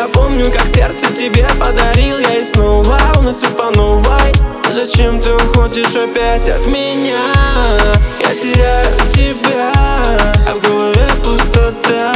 Я помню, как сердце тебе подарил я, и снова у нас все по новой. Зачем ты уходишь опять от меня? Я теряю тебя, а в голове пустота.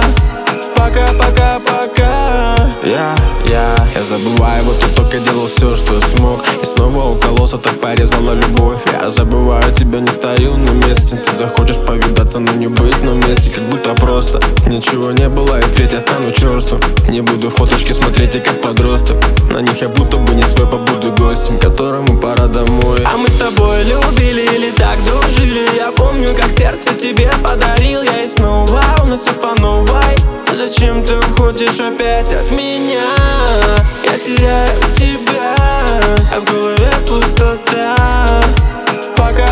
Пока. Я забываю, вот ты только делал все, что смог. И снова укололся, так порезала любовь. Я забываю тебя, не стою на месте. Ты захочешь повидаться, но не быть на месте. Как будто просто ничего не было, и впредь я стану черством. Не буду фоточки смотреть, и как подросток. На них я будто бы не свой, побуду гостем, которому пора домой. А мы с тобой любили или так дружили. Я помню, как сердце тебе подарил я, и снова у нас все по новой. Зачем ты уходишь опять от меня? Я теряю тебя, а в голове пустота. Пока.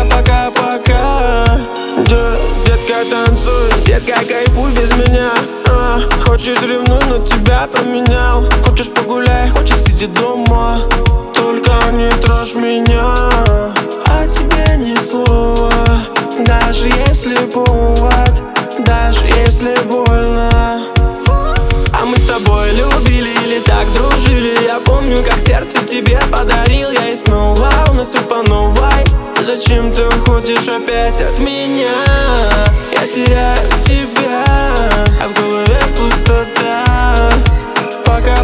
Детка, танцуй, детка, кайфуй без меня. Хочешь ревнуй, но тебя поменял. Хочешь погуляй, хочешь сиди дома. Только не трожь меня, а тебе ни слова. Даже если повод, даже если больно. А мы с тобой любили или так дружили. Я помню, как сердце тебе подарил я, и снова у нас все по новой. Зачем ты уходишь опять от меня? Я теряю тебя, а в голове пустота. Пока.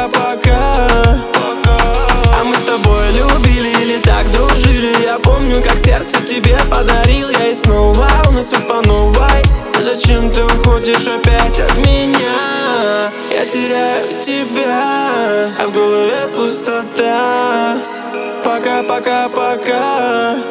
А мы с тобой любили или так дружили. Я помню, как сердце тебе подарил я, и снова у нас все по новой. Зачем ты уходишь опять от меня? Я теряю тебя, а в голове пустота. Пока.